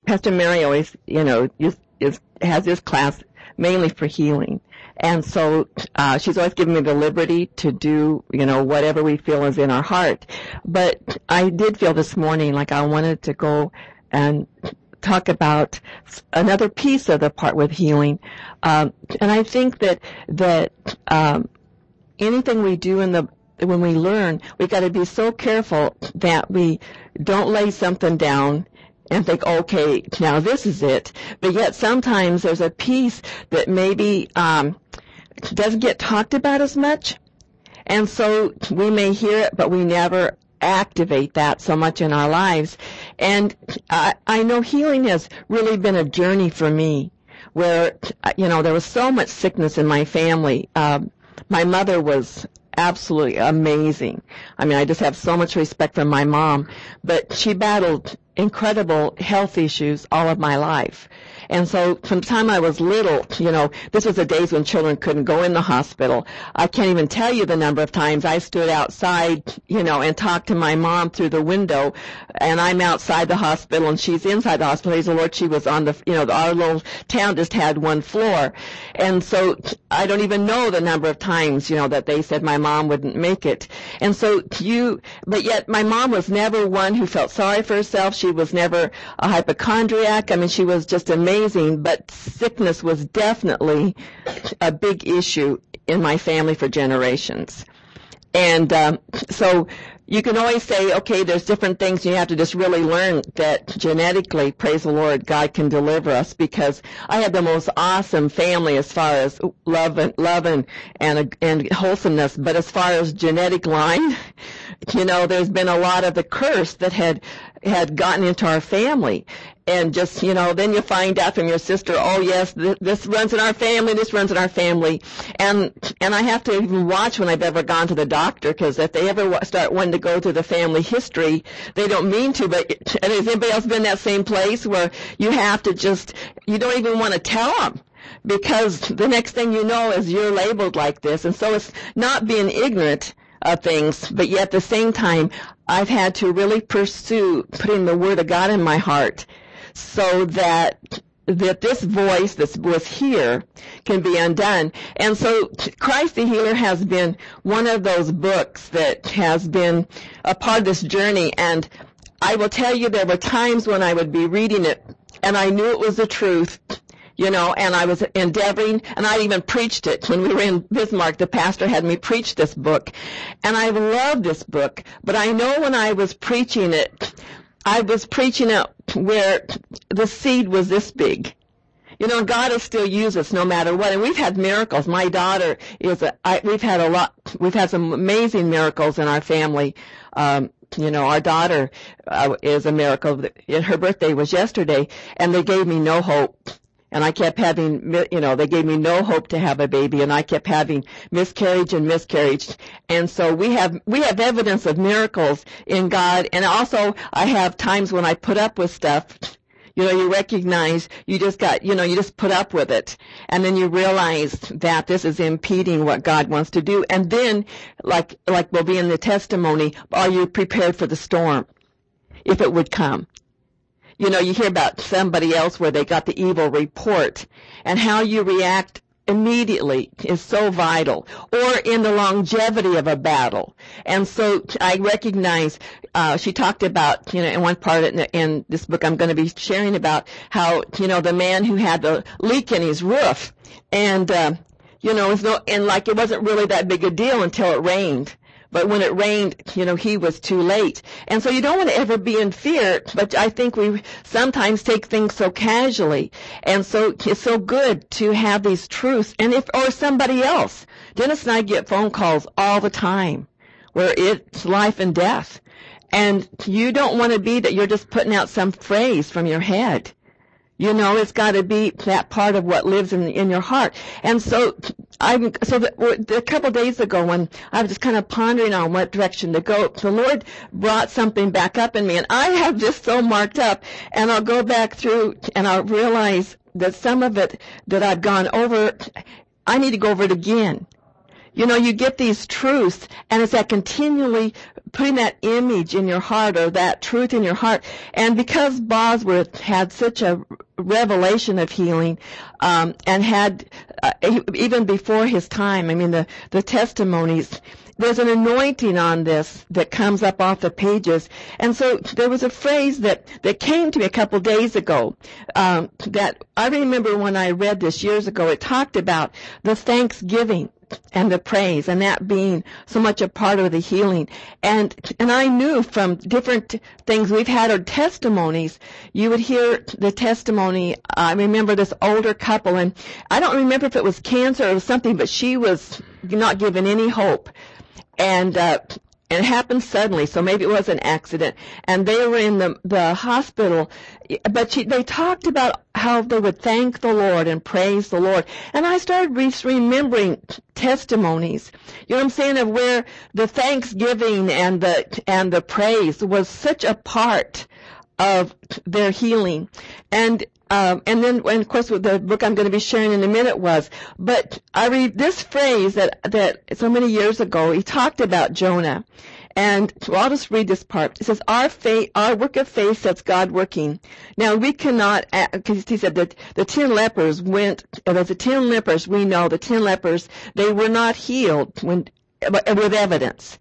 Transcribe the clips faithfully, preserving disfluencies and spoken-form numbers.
Pastor Mary always, you know, is, is, has this class mainly for healing. And so uh, she's always given me the liberty to do, you know, whatever we feel is in our heart. But I did feel this morning like I wanted to go and talk about another piece of the part with healing. Um, and I think that that um, anything we do in the when we learn, we got to be so careful that we don't lay something down and think, okay, now this is it. But yet sometimes there's a piece that maybe um, doesn't get talked about as much. And so we may hear it, but we never activate that so much in our lives. And I, I know healing has really been a journey for me where, you know, there was so much sickness in my family. Um, my mother was absolutely amazing. I mean, I just have so much respect for my mom, but she battled incredible health issues all of my life. And so from the time I was little, you know, this was the days when children couldn't go in the hospital. I can't even tell you the number of times I stood outside, you know, and talked to my mom through the window, and I'm outside the hospital and she's inside the hospital. Praise the Lord, she was on the, you know, our little town just had one floor. And so I don't even know the number of times, you know, that they said my mom wouldn't make it. And so you, but yet my mom was never one who felt sorry for herself. She was never a hypochondriac. I mean, she was just amazing. But sickness was definitely a big issue in my family for generations. And um, so you can always say, okay, there's different things. You have to just really learn that genetically, praise the Lord, God can deliver us, because I have the most awesome family as far as love and love and and, and wholesomeness. But as far as genetic line, you know, there's been a lot of the curse that had had gotten into our family. And just, you know, then you find out from your sister, oh, yes, th- this runs in our family, this runs in our family. And and I have to even watch when I've ever gone to the doctor, because if they ever w- start wanting to go through the family history, they don't mean to. But and has anybody else been in that same place where you have to just, you don't even want to tell them? Because the next thing you know is you're labeled like this. And so it's not being ignorant of things, but yet at the same time, I've had to really pursue putting the Word of God in my heart, so that that this voice that was here can be undone. And so Christ the Healer has been one of those books that has been a part of this journey. And I will tell you, there were times when I would be reading it and I knew it was the truth, you know, and I was endeavoring, and I even preached it. When we were in Bismarck, the pastor had me preach this book. And I love this book, but I know when I was preaching it, I was preaching it where the seed was this big. You know, God will still use us no matter what. And we've had miracles. My daughter is a, I, we've had a lot, we've had some amazing miracles in our family. Um, you know, our daughter uh, is a miracle. Her birthday was yesterday, and they gave me no hope. And I kept having, you know, they gave me no hope to have a baby, and I kept having miscarriage and miscarriage. And so we have, we have evidence of miracles in God. And also I have times when I put up with stuff, you know, you recognize you just got, you know, you just put up with it. And then you realize that this is impeding what God wants to do. And then, like, like will be in the testimony, are you prepared for the storm if it would come? You know, you hear about somebody else where they got the evil report, and how you react immediately is so vital, or in the longevity of a battle. And so I recognize, uh, she talked about, you know, in one part in, in this book I'm going to be sharing about how, you know, the man who had the leak in his roof, and, uh, you know, it's no, and like it wasn't really that big a deal until it rained. But when it rained, you know, he was too late. And so you don't want to ever be in fear, but I think we sometimes take things so casually. And so it's so good to have these truths. And if, or somebody else. Dennis and I get phone calls all the time where it's life and death. And you don't want to be that you're just putting out some phrase from your head. You know, it's got to be that part of what lives in in your heart. And so, I'm so the, a couple of days ago, when I was just kind of pondering on what direction to go, the Lord brought something back up in me, and I have this so marked up. And I'll go back through, and I'll realize that some of it that I've gone over, I need to go over it again. you know, you get these truths, and it's that continually putting that image in your heart, or that truth in your heart. And because Bosworth had such a revelation of healing, um, and had, uh, even before his time, I mean, the, the testimonies, there's an anointing on this that comes up off the pages. And so there was a phrase that, that came to me a couple days ago, um, that I remember when I read this years ago. It talked about the thanksgiving and the praise, and that being so much a part of the healing. And and I knew from different things we've had, or testimonies, you would hear the testimony. I remember this older couple, and I don't remember if it was cancer or something, but she was not given any hope. And uh, it happened suddenly, so maybe it was an accident. And they were in the the hospital, but she, they talked about how they would thank the Lord and praise the Lord. And I started re- remembering testimonies, you know what I'm saying, of where the thanksgiving and the and the praise was such a part of their healing. And Um, and then, and of course, the book I'm going to be sharing in a minute was, but I read this phrase that, that so many years ago, he talked about Jonah. And well, I'll just read this part. It says, our faith, our work of faith sets God working. Now, we cannot, because he said that the ten lepers went, as the ten lepers, we know the ten lepers, they were not healed when, with evidence.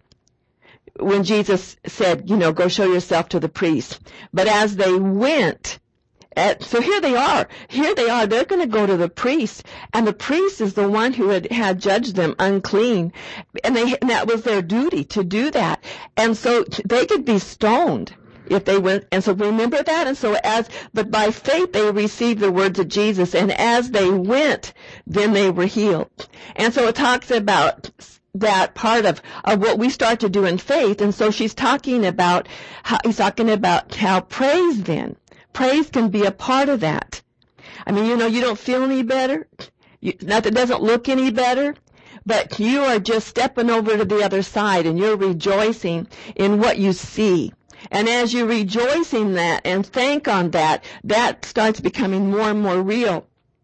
When Jesus said, you know, go show yourself to the priest. But as they went, At, so here they are. Here they are. They're going to go to the priest, and the priest is the one who had, had judged them unclean, and, they, and that was their duty to do that. And so they could be stoned if they went. And so remember that. And so as, but by faith they received the words of Jesus, and as they went, then they were healed. And so it talks about that part of, of what we start to do in faith. And so she's talking about how, he's talking about how praise then. Praise can be a part of that. I mean, you know, you don't feel any better. You, not that it doesn't look any better, but you are just stepping over to the other side, and you're rejoicing in what you see. And as you rejoice in that and thank on that, that starts becoming more and more real.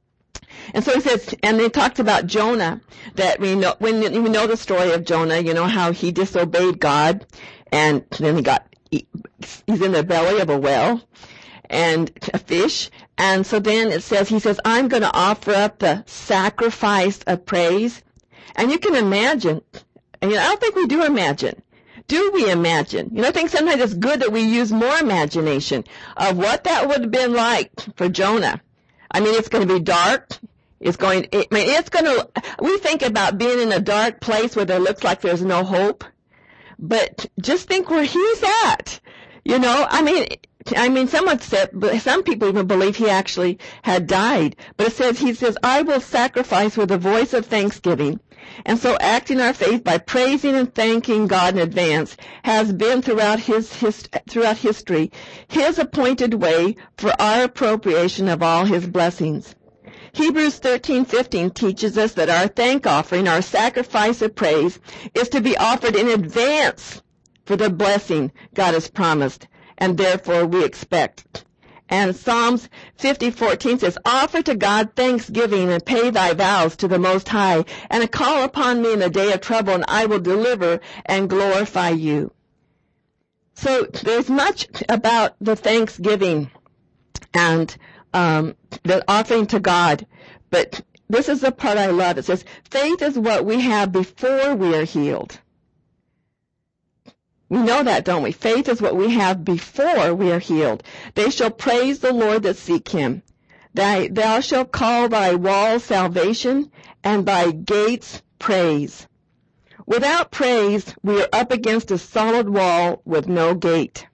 And so he says, and they talked about Jonah, that we know, when you know the story of Jonah, you know how he disobeyed God, and then he got, he, he's in the belly of a whale, and a fish. And so then it says, he says, I'm going to offer up the sacrifice of praise. And you can imagine, and you know, I don't think we do imagine. Do we imagine? You know, I think sometimes it's good that we use more imagination of what that would have been like for Jonah. I mean, it's going to be dark. It's going, I mean, it's going to, we think about being in a dark place where there looks like there's no hope. But just think where he's at. You know, I mean, I mean, someone said, some people even believe he actually had died. But it says, he says, I will sacrifice with a voice of thanksgiving. And so acting our faith by praising and thanking God in advance has been throughout his, his throughout history his appointed way for our appropriation of all his blessings. Hebrews thirteen fifteen teaches us that our thank offering, our sacrifice of praise, is to be offered in advance for the blessing God has promised, and therefore we expect. And Psalms fifty fourteen says, offer to God thanksgiving and pay thy vows to the Most High, and call upon me in the day of trouble, and I will deliver and glorify you. So there's much about the thanksgiving and um, the offering to God, but this is the part I love. It says, faith is what we have before we are healed. We know that, don't we? Faith is what we have before we are healed. They shall praise the Lord that seek him. Thy, thou shalt call thy walls salvation, and thy gates praise. Without praise, we are up against a solid wall with no gate.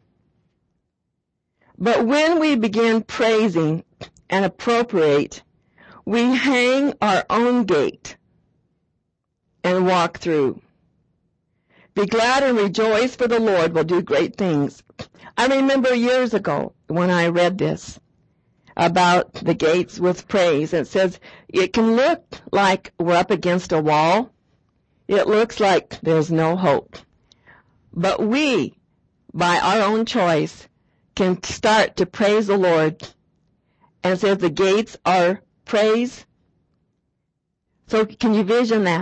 But when we begin praising and appropriate, we hang our own gate and walk through. Be glad and rejoice, for the Lord will do great things. I remember years ago when I read this about the gates with praise. It says it can look like we're up against a wall. It looks like there's no hope. But we, by our own choice, can start to praise the Lord. And it says the gates are praise. So can you vision that?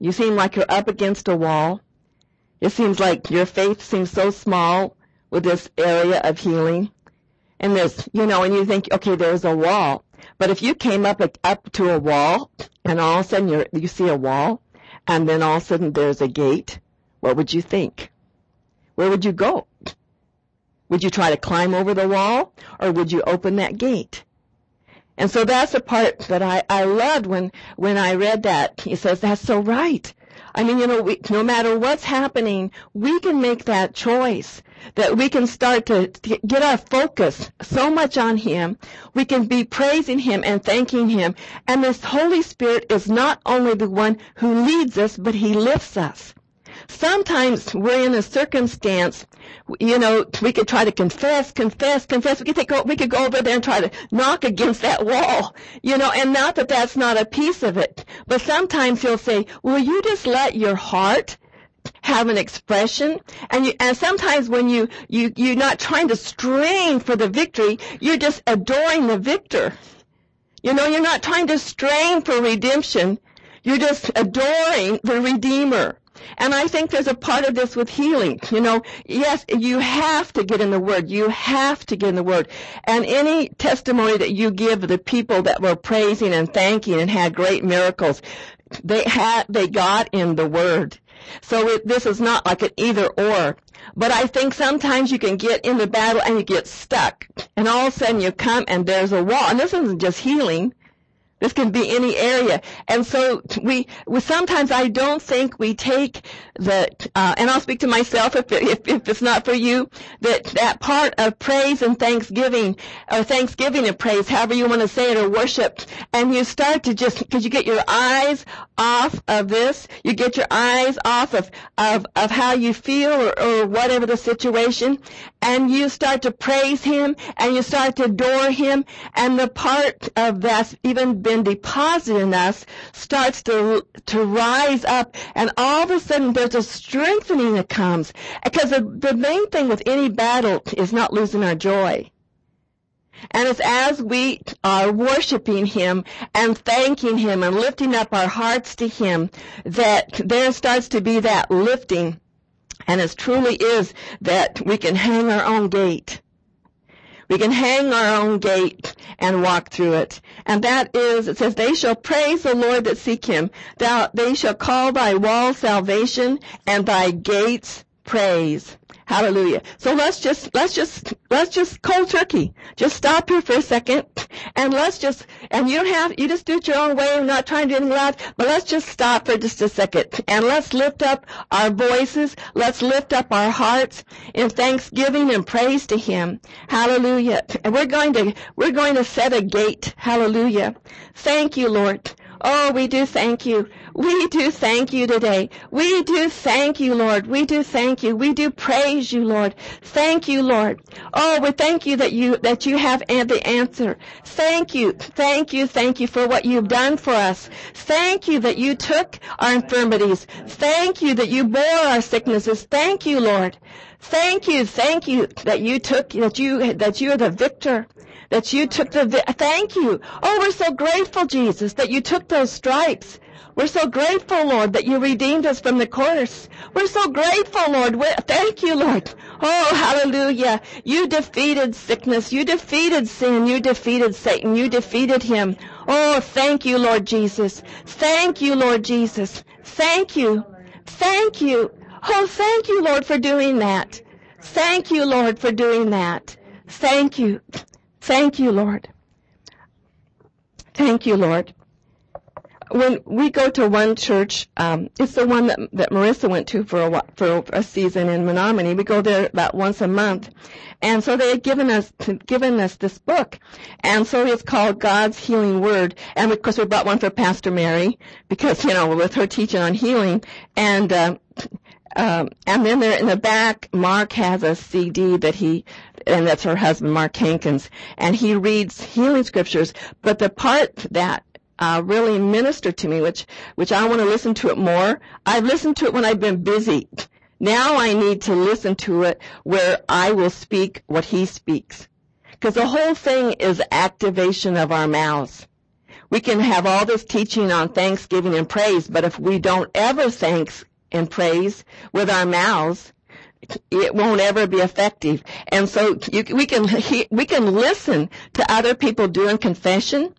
You seem like you're up against a wall. It seems like your faith seems so small with this area of healing. And there's, you know, and you think, okay, there's a wall. But if you came up up to a wall, and all of a sudden you're, you see a wall, and then all of a sudden there's a gate, what would you think? Where would you go? Would you try to climb over the wall, or would you open that gate? And so that's the part that I, I loved when, when I read that. He says, that's so right. I mean, you know, we, no matter what's happening, we can make that choice, that we can start to, to get our focus so much on Him. We can be praising Him and thanking Him. And this Holy Spirit is not only the one who leads us, but He lifts us. Sometimes we're in a circumstance, you know, we could try to confess, confess, confess. We could take, we could go over there and try to knock against that wall, you know, and not that that's not a piece of it. But sometimes He'll say, will you just let your heart have an expression? And you, and sometimes when you, you, you're not trying to strain for the victory, you're just adoring the victor. You know, you're not trying to strain for redemption. You're just adoring the Redeemer. And I think there's a part of this with healing. You know, yes, you have to get in the Word. You have to get in the Word. And any testimony that you give the people that were praising and thanking and had great miracles, they had, they got in the Word. So it, this is not like an either or. But I think sometimes you can get in the battle and you get stuck. And all of a sudden you come and there's a wall. And this isn't just healing. This can be any area. And so we, we sometimes I don't think we take the, uh, and I'll speak to myself if, it, if, if it's not for you, that, that part of praise and thanksgiving, or thanksgiving and praise, however you want to say it, or worship, and you start to just, because you get your eyes off of this, you get your eyes off of, of, of how you feel or, or whatever the situation, and you start to praise Him, and you start to adore Him, and the part of that's even been deposited in us starts to to rise up, and all of a sudden there's a strengthening that comes, because the, the main thing with any battle is not losing our joy. And it's as we are worshiping Him and thanking Him and lifting up our hearts to Him that there starts to be that lifting, and it truly is that we can hang our own gate. We can hang our own gate and walk through it. And that is, it says, they shall praise the Lord that seek Him. Thou, they shall call thy walls salvation and thy gates praise. Hallelujah. So let's just, let's just, let's just cold turkey. Just stop here for a second, and let's just, and you don't have, you just do it your own way. I'm not trying to do anything loud, but let's just stop for just a second, and let's lift up our voices. Let's lift up our hearts in thanksgiving and praise to Him. Hallelujah. And we're going to, we're going to set a gate. Hallelujah. Thank you, Lord. Oh, we do thank you. We do thank you today. We do thank you, Lord. We do thank you. We do praise you, Lord. Thank you, Lord. Oh, we thank you that you, that you have the answer. Thank you. Thank you. Thank you for what you've done for us. Thank you that you took our infirmities. Thank you that you bore our sicknesses. Thank you, Lord. Thank you. Thank you that you took, that you, that you are the victor. That you took the, thank you. Oh, we're so grateful, Jesus, that you took those stripes. We're so grateful, Lord, that you redeemed us from the curse. We're so grateful, Lord. We're, thank you, Lord. Oh, hallelujah. You defeated sickness. You defeated sin. You defeated Satan. You defeated him. Oh, thank you, Lord Jesus. Thank you, Lord Jesus. Thank you. Thank you. Oh, thank you, Lord, for doing that. Thank you, Lord, for doing that. Thank you. Thank you, Lord. Thank you, Lord. When we go to one church, um, it's the one that, that Marissa went to for a for a season in Menominee. We go there about once a month, and so they had given us given us this book, and so it's called God's Healing Word. And of course, we bought one for Pastor Mary because you know with her teaching on healing, and uh, um, and then there in the back, Mark has a C D that he. And that's her husband, Mark Hankins, and he reads healing scriptures. But the part that uh, really ministered to me, which which I want to listen to it more. I've listened to it when I've been busy. Now I need to listen to it where I will speak what he speaks, because the whole thing is activation of our mouths. we can have all this teaching on thanksgiving and praise, but if we don't ever thanks and praise with our mouths, it won't ever be effective. And so you, we can he, we can listen to other people doing confession,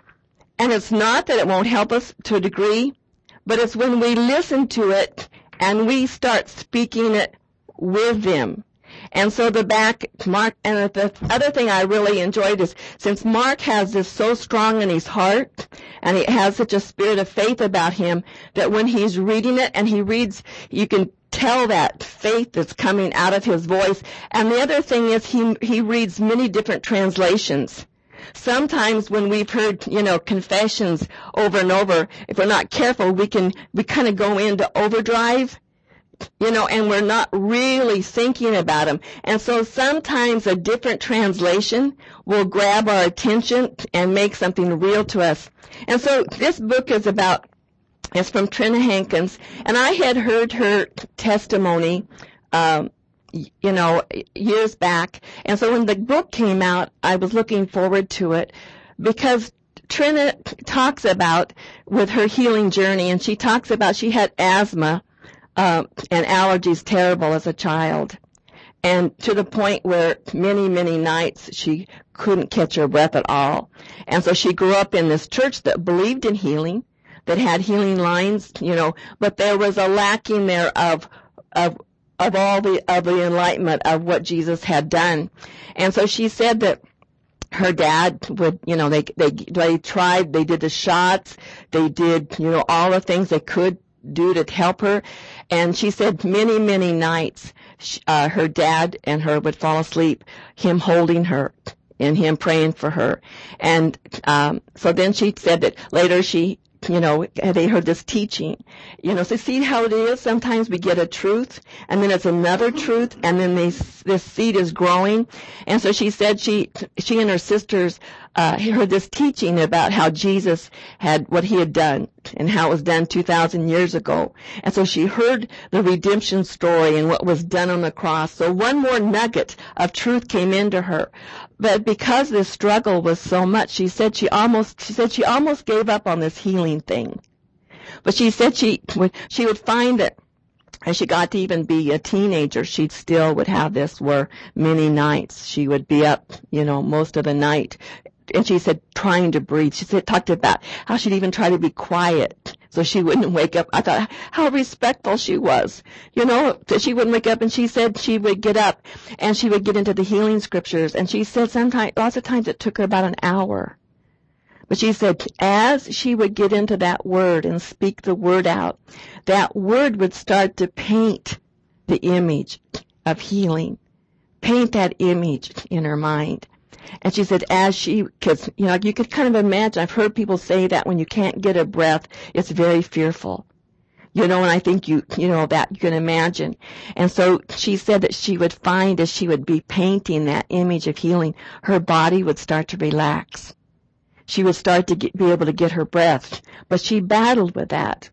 and it's not that it won't help us to a degree, but it's when we listen to it and we start speaking it with them. And so the back, Mark, and the other thing I really enjoyed is since Mark has this so strong in his heart, and he has such a spirit of faith about him, that when he's reading it and he reads, you can tell that faith that's coming out of his voice. And the other thing is he, he reads many different translations. Sometimes when we've heard, you know, confessions over and over, if we're not careful, we can, we kind of go into overdrive, you know, and we're not really thinking about them. And so sometimes a different translation will grab our attention and make something real to us. And so this book is about, it's from Trina Hankins, and I had heard her testimony, um, you know, years back. And so when the book came out, I was looking forward to it because Trina talks about with her healing journey, and she talks about she had asthma uh, and allergies terrible as a child, and to the point where many, many nights she couldn't catch her breath at all. And so she grew up in this church that believed in healing, that had healing lines, you know, but there was a lacking there of of of all the of the enlightenment of what Jesus had done. And so she said that her dad would, you know, they they they tried, they did the shots, they did, you know, all the things they could do to help her. And she said many, many nights uh, her dad and her would fall asleep, him holding her and him praying for her. And um, so then she said that later she, you know, they heard this teaching. You know, so see how it is? Sometimes we get a truth, and then it's another truth, and then this, this seed is growing. And so she said she, she and her sisters uh, heard this teaching about how Jesus had, what he had done, and how it was done two thousand years ago. And so she heard the redemption story and what was done on the cross. So one more nugget of truth came into her. But because this struggle was so much, she said she almost, she said she almost gave up on this healing thing. But she said she would, she would find that as she got to even be a teenager, she still would have this where many nights she would be up, you know, most of the night. And she said trying to breathe. She said, talked about how she'd even try to be quiet so she wouldn't wake up. I thought how respectful she was, you know, that she wouldn't wake up. And she said she would get up and she would get into the healing scriptures. And she said sometimes, lots of times it took her about an hour. But she said as she would get into that word and speak the word out, that word would start to paint the image of healing, paint that image in her mind. And she said as she, because, you know, you could kind of imagine, I've heard people say that when you can't get a breath, it's very fearful. You know, and I think you, you know, that you can imagine. And so she said that she would find as she would be painting that image of healing, her body would start to relax. She would start to get, be able to get her breath. But she battled with that,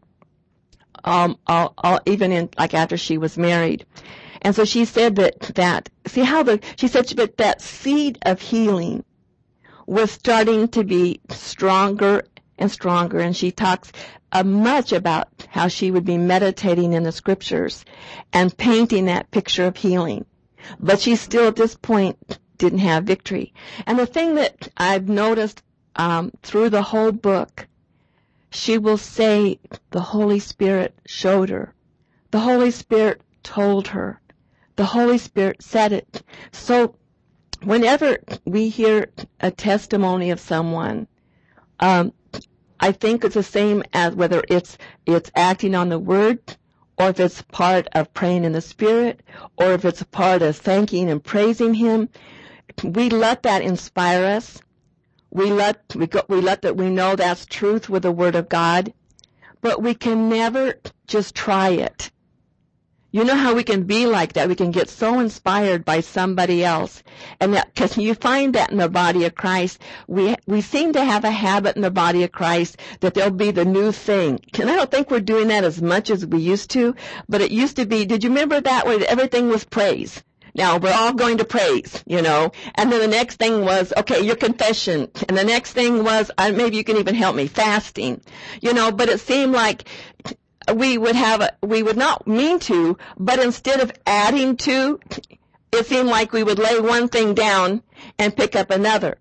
um, all, all, even in, like after she was married. And so she said that, that, see how the, she said, but that seed of healing was starting to be stronger and stronger. And she talks uh, much about how she would be meditating in the scriptures and painting that picture of healing. But she still at this point didn't have victory. And the thing that I've noticed um, through the whole book, she will say the Holy Spirit showed her. The Holy Spirit told her. The Holy Spirit said it. So whenever we hear a testimony of someone, um, I think it's the same as whether it's it's acting on the word, or if it's part of praying in the Spirit, or if it's a part of thanking and praising Him. We let that inspire us. We let we go, we let that we know that's truth with the Word of God, but we can never just try it. You know how we can be like that? We can get so inspired by somebody else. And that, because you find that in the body of Christ, we we seem to have a habit in the body of Christ that there'll be the new thing. And I don't think we're doing that as much as we used to, but it used to be, did you remember that where everything was praise? Now we're all going to praise, you know. And then the next thing was, okay, your confession. And the next thing was, uh, maybe you can even help me, fasting. You know, but it seemed like we would have, a, we would not mean to, but instead of adding to, it seemed like we would lay one thing down and pick up another.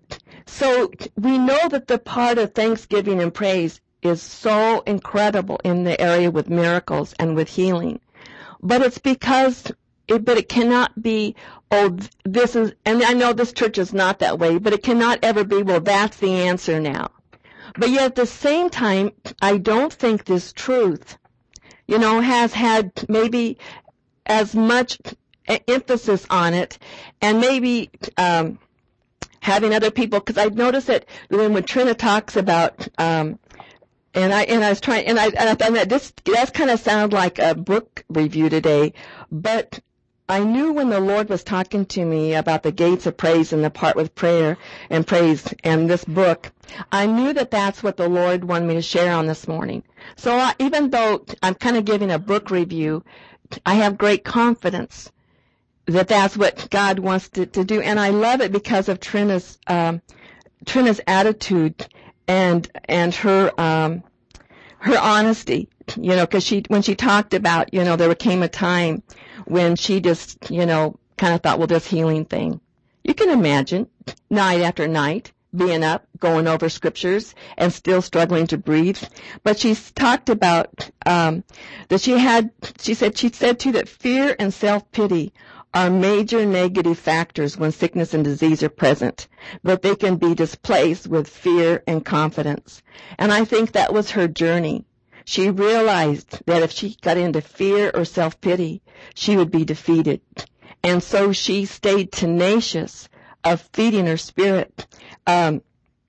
So we know that the part of thanksgiving and praise is so incredible in the area with miracles and with healing. But it's because, it, but it cannot be, oh, this is, and I know this church is not that way, but it cannot ever be, well, that's the answer now. But yet at the same time, I don't think this truth, you know, has had maybe as much emphasis on it, and maybe um, having other people, because I noticed that when, when Trina talks about, um, and I and I was trying, and I and I thought that this that kind of sounded like a book review today, but I knew when the Lord was talking to me about the gates of praise and the part with prayer and praise and this book, I knew that that's what the Lord wanted me to share on this morning. So I, even though I'm kind of giving a book review, I have great confidence that that's what God wants to, to do. And I love it because of Trina's, um, Trina's attitude and, and her, um, her honesty, you know, cause she, when she talked about, you know, there came a time when she just, you know, kind of thought, well, this healing thing. You can imagine night after night being up, going over scriptures and still struggling to breathe. But she's talked about, um, that she had, she said, she said too that fear and self-pity are major negative factors when sickness and disease are present, but they can be displaced with fear and confidence. And I think that was her journey. She realized that if she got into fear or self-pity, she would be defeated. And so she stayed tenacious of feeding her spirit. Um,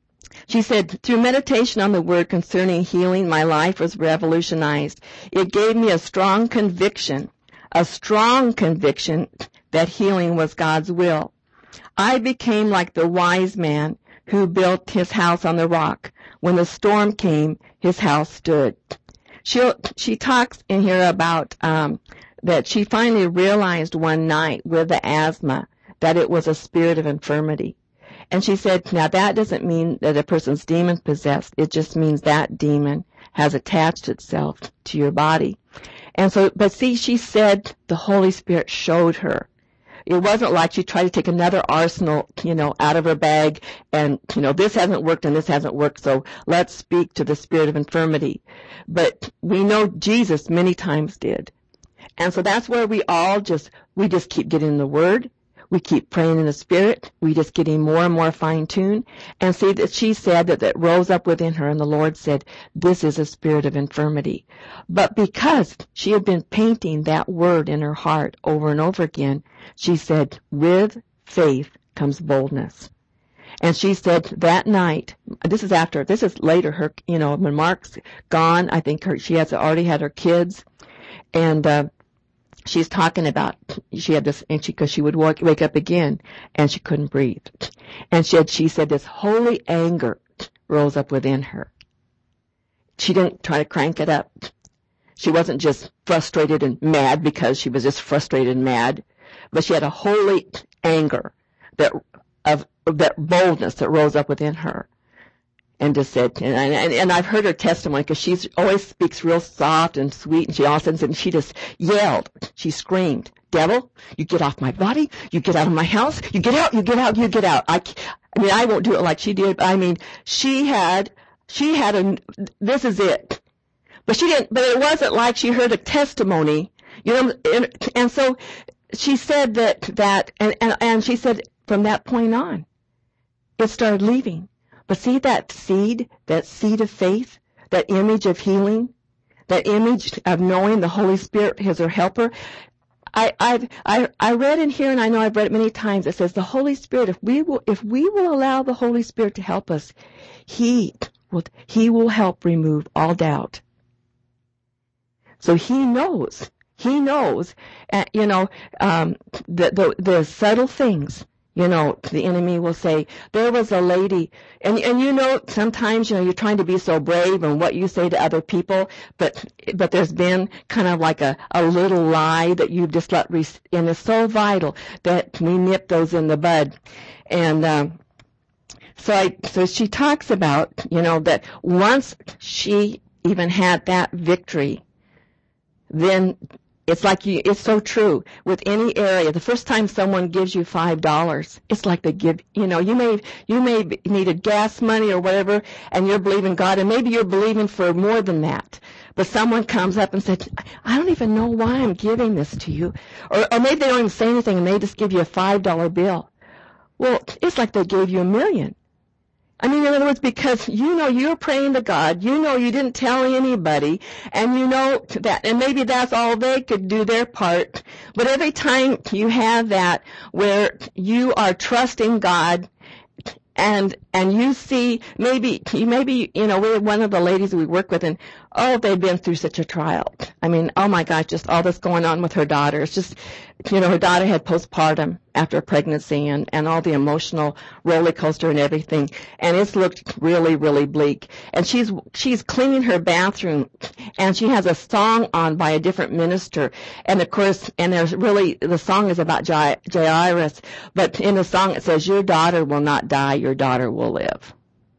she said, through meditation on the word concerning healing, my life was revolutionized. It gave me a strong conviction, a strong conviction that healing was God's will. I became like the wise man who built his house on the rock. When the storm came, his house stood. She she talks in here about um, that she finally realized one night with the asthma that it was a spirit of infirmity. And she said, now that doesn't mean that a person's demon possessed. It just means that demon has attached itself to your body. And so, but see, she said the Holy Spirit showed her. It wasn't like she tried to take another arsenal, you know, out of her bag and, you know, this hasn't worked and this hasn't worked, so let's speak to the spirit of infirmity. But we know Jesus many times did. And so that's where we all just, we just keep getting the word. We keep praying in the Spirit. We just getting more and more fine-tuned. And see that she said that that rose up within her, and the Lord said, this is a spirit of infirmity. But because she had been painting that word in her heart over and over again, she said, with faith comes boldness. And she said that night, this is after, this is later, her, you know, when Mark's gone, I think her, she has already had her kids. And, uh, she's talking about, she had this, and she, cause she would wake, wake up again and she couldn't breathe. And she had, she said this holy anger rose up within her. She didn't try to crank it up. She wasn't just frustrated and mad because she was just frustrated and mad, but she had a holy anger that, of, that boldness that rose up within her. And just said, and, and, and I've heard her testimony because she always speaks real soft and sweet, and she all of a sudden, and she just yelled, she screamed, devil, you get off my body, you get out of my house, you get out, you get out, you get out. I, I mean, I won't do it like she did, but I mean, she had, she had a, this is it. But she didn't, but it wasn't like she heard a testimony, you know, and, and so she said that, that, and, and, and she said from that point on, it started leaving. But see that seed, that seed of faith, that image of healing, that image of knowing the Holy Spirit is her helper. I, I've, I, I read in here, and I know I've read it many times. It says the Holy Spirit, if we will, if we will allow the Holy Spirit to help us, He will, He will help remove all doubt. So He knows, He knows, uh, you know, um, the, the, the subtle things You know, the enemy will say, there was a lady, and and you know, sometimes, you know, you're trying to be so brave in what you say to other people, but but there's been kind of like a, a little lie that you've just let, re- and it's so vital that we nip those in the bud. And um, so I, so she talks about, you know, that once she even had that victory, then it's like you, it's so true with any area. The first time someone gives you five dollars, it's like they give, you know, you may, you may be, needed gas money or whatever, and you're believing God, and maybe you're believing for more than that. But someone comes up and says, I don't even know why I'm giving this to you. Or, or maybe they don't even say anything and they just give you a five dollar bill. Well, it's like they gave you a million. I mean, in other words, because you know you're praying to God, you know you didn't tell anybody, and you know that, and maybe that's all they could do their part. But every time you have that where you are trusting God, and and you see maybe you maybe you know we're one of the ladies we work with, and oh, they've been through such a trial. I mean, oh my gosh, just all this going on with her daughter. It's just, you know, her daughter had postpartum after a pregnancy, and and all the emotional roller coaster and everything, and it's looked really really bleak. And she's she's cleaning her bathroom, and she has a song on by a different minister, and of course, and there's really the song is about J- Jairus, but in the song it says, "Your daughter will not die, your daughter will live."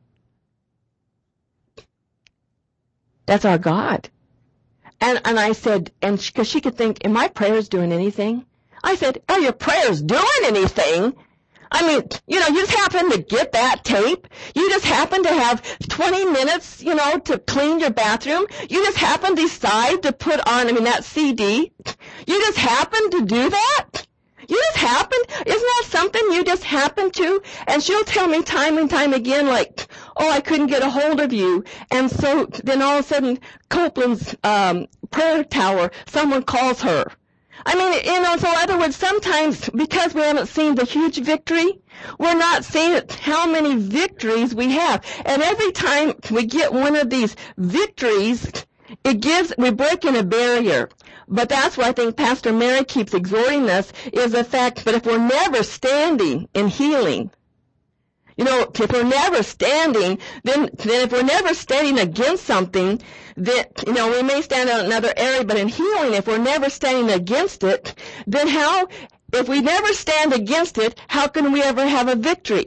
That's our God. And and I said, and because she, she could think, "Am my prayers doing anything?" I said, "Are your prayers doing anything? I mean, you know, you just happen to get that tape. You just happen to have twenty minutes, you know, to clean your bathroom. You just happen to decide to put on, I mean, that C D. You just happen to do that? You just happen? Isn't that something you just happen to?" And she'll tell me time and time again, like, "Oh, I couldn't get a hold of you." And so then all of a sudden, Copeland's um, prayer tower, someone calls her. I mean, you know, so in other words, sometimes because we haven't seen the huge victory, we're not seeing how many victories we have. And every time we get one of these victories, it gives, we're breaking a barrier. But that's why I think Pastor Mary keeps exhorting us, is the fact that if we're never standing in healing, you know, if we're never standing, then, then if we're never standing against something, then, you know, we may stand in another area, but in healing, if we're never standing against it, then how, if we never stand against it, how can we ever have a victory?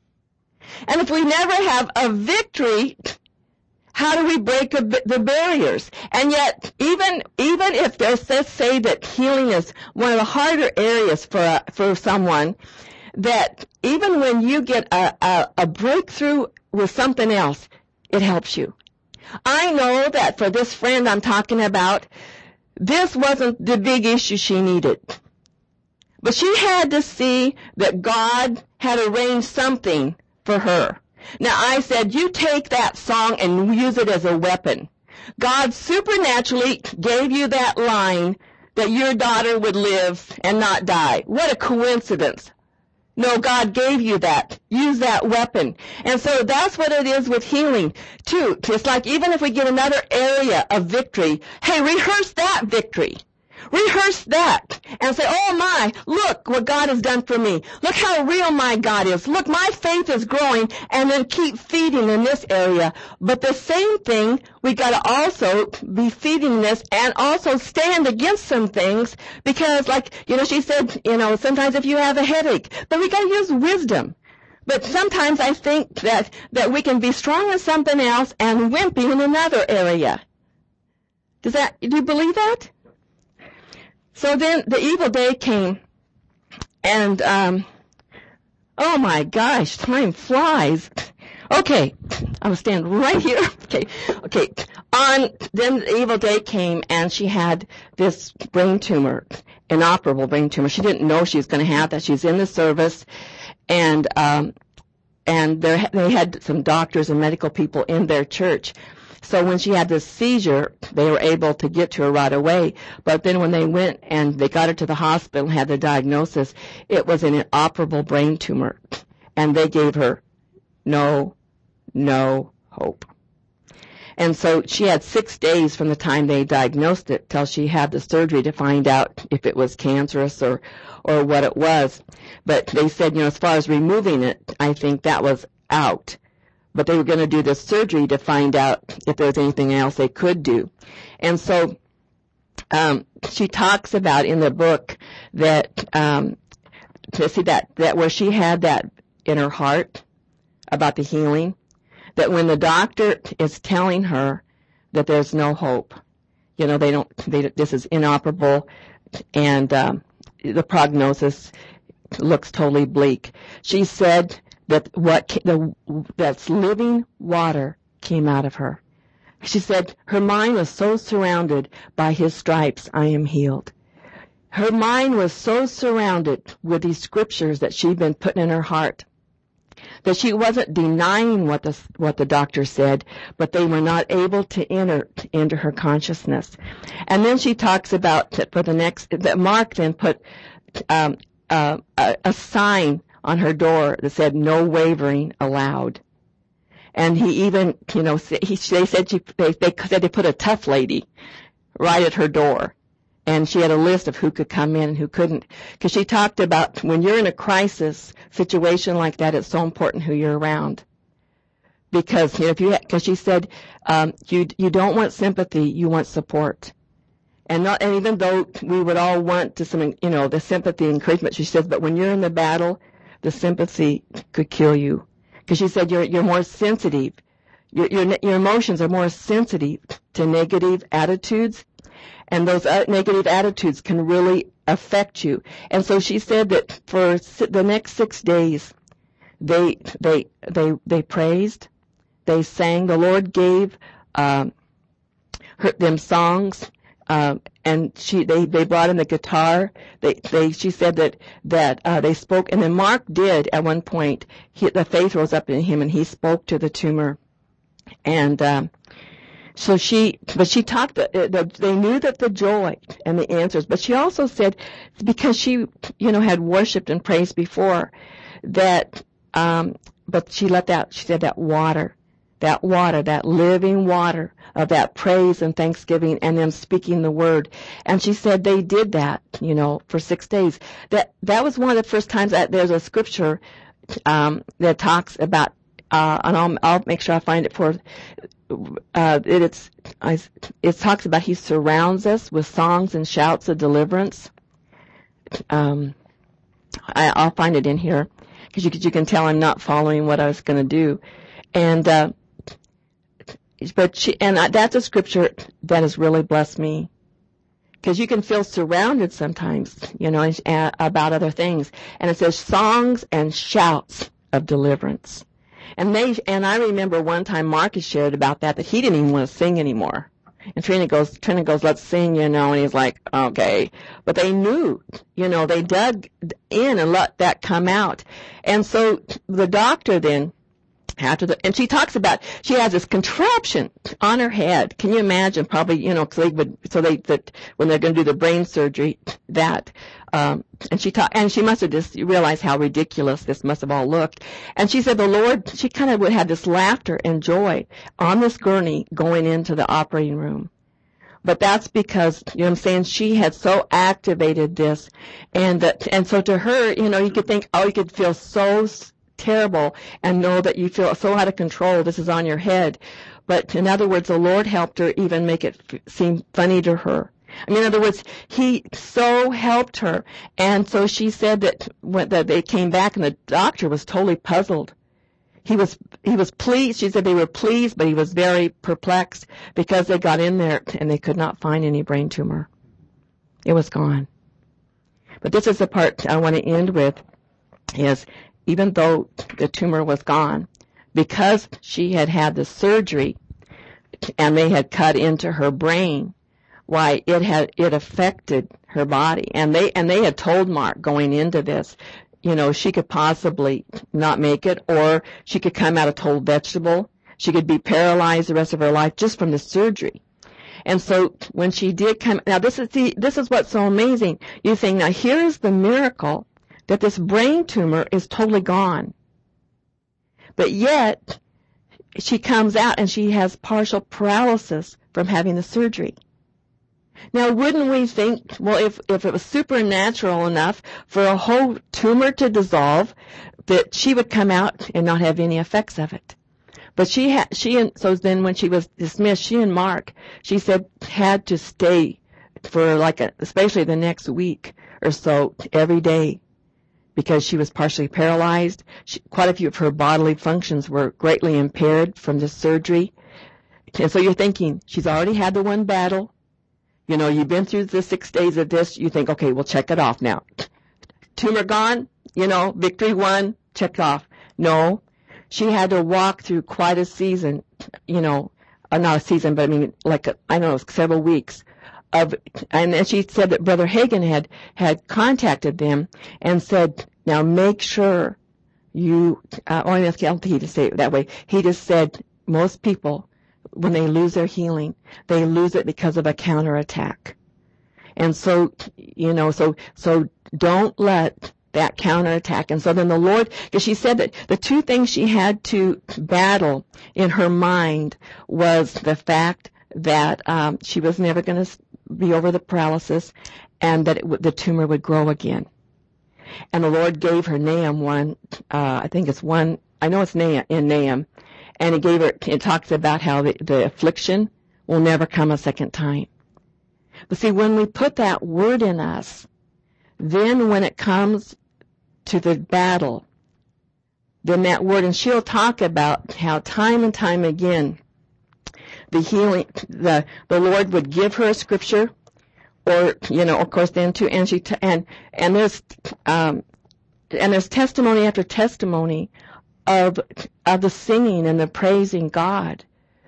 And if we never have a victory, how do we break a, the barriers? And yet, even even if there's, let's say that healing is one of the harder areas for a, for someone, that even when you get a, a, a breakthrough with something else, it helps you. I know that for this friend I'm talking about, this wasn't the big issue she needed. But she had to see that God had arranged something for her. Now, I said, you take that song and use it as a weapon. God supernaturally gave you that line that your daughter would live and not die. What a coincidence. No, God gave you that. Use that weapon. And so that's what it is with healing, too. It's like even if we get another area of victory, hey, rehearse that victory. Rehearse that and say, oh my, look what God has done for me. Look how real my God is. Look, my faith is growing, and then keep feeding in this area. But the same thing, we got to also be feeding this and also stand against some things because, like, you know, she said, you know, sometimes if you have a headache, but we got to use wisdom. But sometimes I think that, that we can be strong in something else and wimpy in another area. Does that, do you believe that? So then the evil day came, and, um, oh my gosh, time flies. Okay, I'm going to stand right here. Okay, okay. On, then the evil day came, and she had this brain tumor, inoperable brain tumor. She didn't know she was going to have that. She's in the service, and, um, and there, they had some doctors and medical people in their church. So when she had this seizure, they were able to get to her right away. But then when they went and they got her to the hospital and had the diagnosis, it was an inoperable brain tumor. And they gave her no, no hope. And so she had six days from the time they diagnosed it till she had the surgery to find out if it was cancerous or, or what it was. But they said, you know, as far as removing it, I think that was out. But they were going to do the surgery to find out if there was anything else they could do. And so um, she talks about in the book that, um, to see that, that where she had that in her heart about the healing, that when the doctor is telling her that there's no hope, you know, they don't, they, this is inoperable, and um, the prognosis looks totally bleak. She said that what the that's living water came out of her. She said her mind was so surrounded by his stripes, I am healed. Her mind was so surrounded with these scriptures that she'd been putting in her heart that she wasn't denying what the what the doctor said, but they were not able to enter into her consciousness. And then she talks about that for the next that Mark then put um, uh, a, a sign on her door that said "No wavering allowed." And he even, you know, he, they said she, they, they said they put a tough lady right at her door. And she had a list of who could come in and who couldn't. Because she talked about when you're in a crisis situation like that, it's so important who you're around. Because, you know, if you, because she said, um, you, you don't want sympathy, you want support. And not, and even though we would all want to some, you know, the sympathy, encouragement, she says, but when you're in the battle, the sympathy could kill you. Because she said you're, you're more sensitive. Your, your, your emotions are more sensitive to negative attitudes. And those uh, negative attitudes can really affect you. And so she said that for the next six days, they they they they praised, they sang. The Lord gave um, her, them songs, um, and she they they brought in the guitar. They they she said that that uh, they spoke. And then Mark did at one point. He, the faith rose up in him, and he spoke to the tumor, and. Um, So she, but she talked, they knew that the joy and the answers, but she also said, because she, you know, had worshiped and praised before, that, um, but she let that, she said that water, that water, that living water of that praise and thanksgiving and them speaking the word. And she said they did that, you know, for six days. That, that was one of the first times that there's a scripture, um, that talks about, uh, and I'll, I'll make sure I find it for, Uh, it, it's, I, it talks about he surrounds us with songs and shouts of deliverance. Um, I, I'll find it in here because you, you can tell I'm not following what I was going to do. And, uh, but she, and I, that's a scripture that has really blessed me because you can feel surrounded sometimes, you know, uh, about other things. And it says songs and shouts of deliverance. And they, and I remember one time Marcus shared about that, that he didn't even want to sing anymore. And Trina goes, Trina goes, let's sing, you know, and he's like, okay. But they knew, you know, they dug in and let that come out. And so the doctor then, after the, and she talks about, she has this contraption on her head. Can you imagine? Probably, you know, so they would, so they, that when they're going to do the brain surgery, that, um, and she taught, and she must have just realized how ridiculous this must have all looked. And she said the Lord, she kind of would have this laughter and joy on this gurney going into the operating room. But that's because, you know what I'm saying, she had so activated this. And that, and so to her, you know, you could think, oh, you could feel so terrible and know that you feel so out of control. This is on your head. But in other words, the Lord helped her even make it f- seem funny to her. I mean, in other words, he so helped her. And so she said that when that they came back and the doctor was totally puzzled. He was, he was pleased. She said they were pleased, but he was very perplexed because they got in there and they could not find any brain tumor. It was gone. But this is the part I want to end with is even though the tumor was gone, because she had had the surgery and they had cut into her brain, why it had, it affected her body. And they, and they had told Mark going into this, you know, she could possibly not make it, or she could come out a total vegetable. She could be paralyzed the rest of her life just from the surgery. And so when she did come, now this is the, this is what's so amazing. You think, now here's the miracle that this brain tumor is totally gone. But yet, she comes out and she has partial paralysis from having the surgery. Now, wouldn't we think, well, if, if it was supernatural enough for a whole tumor to dissolve, that she would come out and not have any effects of it? But she had, she and, so then when she was dismissed, she and Mark, she said, had to stay for like a, especially the next week or so, every day, because she was partially paralyzed. She, quite a few of her bodily functions were greatly impaired from the surgery. And so you're thinking, she's already had the one battle. You know, you've been through the six days of this. You think, okay, we'll check it off now. Tumor gone, you know, victory won, checked off. No, she had to walk through quite a season, you know, uh, not a season, but I mean, like, a, I don't know, several weeks of, and then she said that Brother Hagin had, had contacted them and said, now make sure you, uh, or I don't think he just say it that way. He just said most people, when they lose their healing, they lose it because of a counterattack. And so, you know, so, so don't let that counterattack. And so then the Lord, because she said that the two things she had to battle in her mind was the fact that um, she was never going to be over the paralysis and that it w- the tumor would grow again. And the Lord gave her Nahum one, uh, I think it's one, I know it's Nahum, in Nahum, and he gave her, it talks about how the, the affliction will never come a second time. But see, when we put that word in us, then when it comes to the battle, then that word, and she'll talk about how time and time again, the healing, the, the Lord would give her a scripture, or, you know, of course then too, and she, t- and, and there's, um, and there's testimony after testimony of, of the singing and the praising God,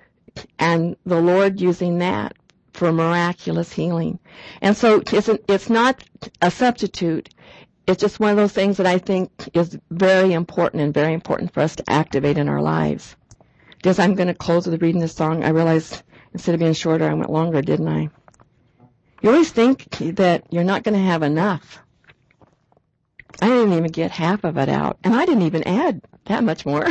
and the Lord using that for miraculous healing. And so it's, an, it's not a substitute. It's just one of those things that I think is very important and very important for us to activate in our lives. Just, I'm going to close with reading this song. I realized instead of being shorter, I went longer, didn't I? You always think that you're not going to have enough. I didn't even get half of it out, and I didn't even add that much more.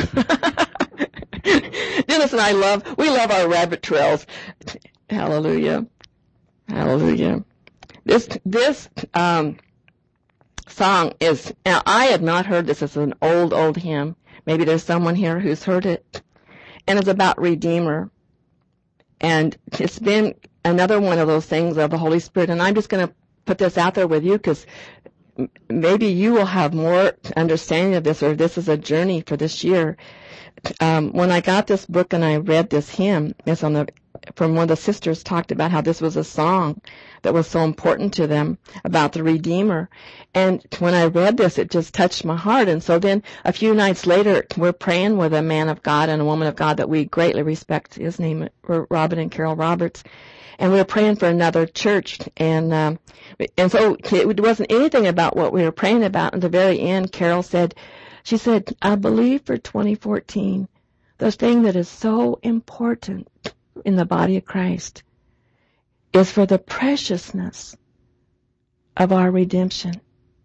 Dennis and I love, we love our rabbit trails. Hallelujah. Hallelujah. This, this, um, song is, now I had not heard this. It's an old, old hymn. Maybe there's someone here who's heard it. And it's about Redeemer. And it's been another one of those things of the Holy Spirit. And I'm just going to put this out there with you because maybe you will have more understanding of this, or this is a journey for this year. Um, when I got this book and I read this hymn, it's on the, from one of the sisters talked about how this was a song that was so important to them about the Redeemer. And when I read this, it just touched my heart. And so then a few nights later, we're praying with a man of God and a woman of God that we greatly respect. His name is Robin and Carol Roberts. And we were praying for another church. And, um, and so it wasn't anything about what we were praying about. At the very end, Carol said, she said, I believe for twenty fourteen, the thing that is so important in the body of Christ is for the preciousness of our redemption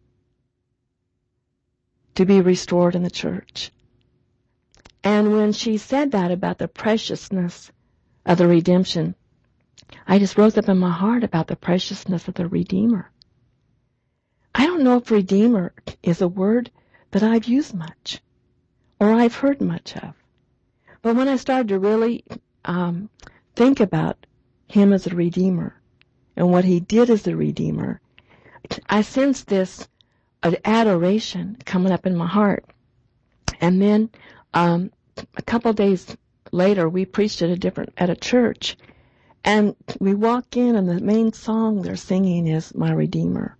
to be restored in the church. And when she said that about the preciousness of the redemption, I just rose up in my heart about the preciousness of the Redeemer. I don't know if Redeemer is a word that I've used much or I've heard much of. But when I started to really um, think about him as a Redeemer and what he did as a Redeemer, I sensed this adoration coming up in my heart. And then um, a couple of days later, we preached at a different at a church, and we walk in, and the main song they're singing is "My Redeemer."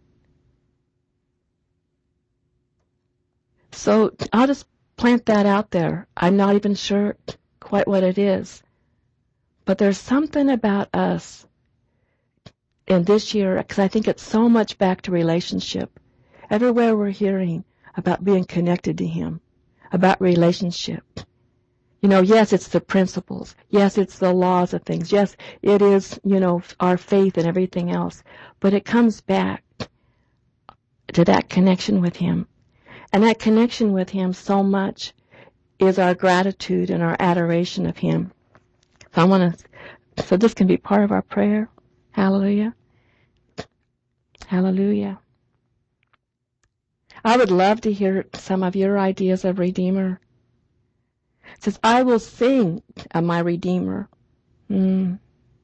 So I'll just plant that out there. I'm not even sure quite what it is, but there's something about us in this year, because I think it's so much back to relationship. Everywhere we're hearing about being connected to him, about relationship. You know, yes, it's the principles. Yes, it's the laws of things. Yes, it is, you know, our faith and everything else. But it comes back to that connection with him. And that connection with him so much is our gratitude and our adoration of him. So I want to, so this can be part of our prayer. Hallelujah. Hallelujah. I would love to hear some of your ideas of Redeemer. It says, I will sing of my Redeemer. Mm.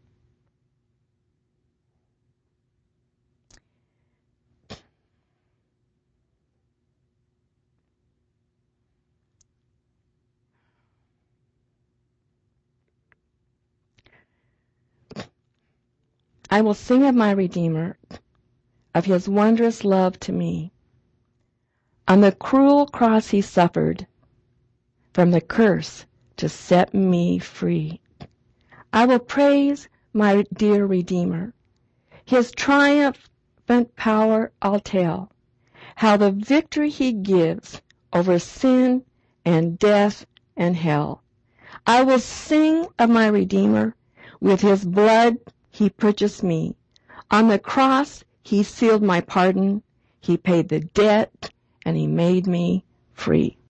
I will sing of my Redeemer, of his wondrous love to me. On the cruel cross he suffered, from the curse to set me free. I will praise my dear Redeemer. His triumphant power I'll tell, how the victory he gives over sin and death and hell. I will sing of my Redeemer. With his blood he purchased me. On the cross he sealed my pardon. He paid the debt and he made me free.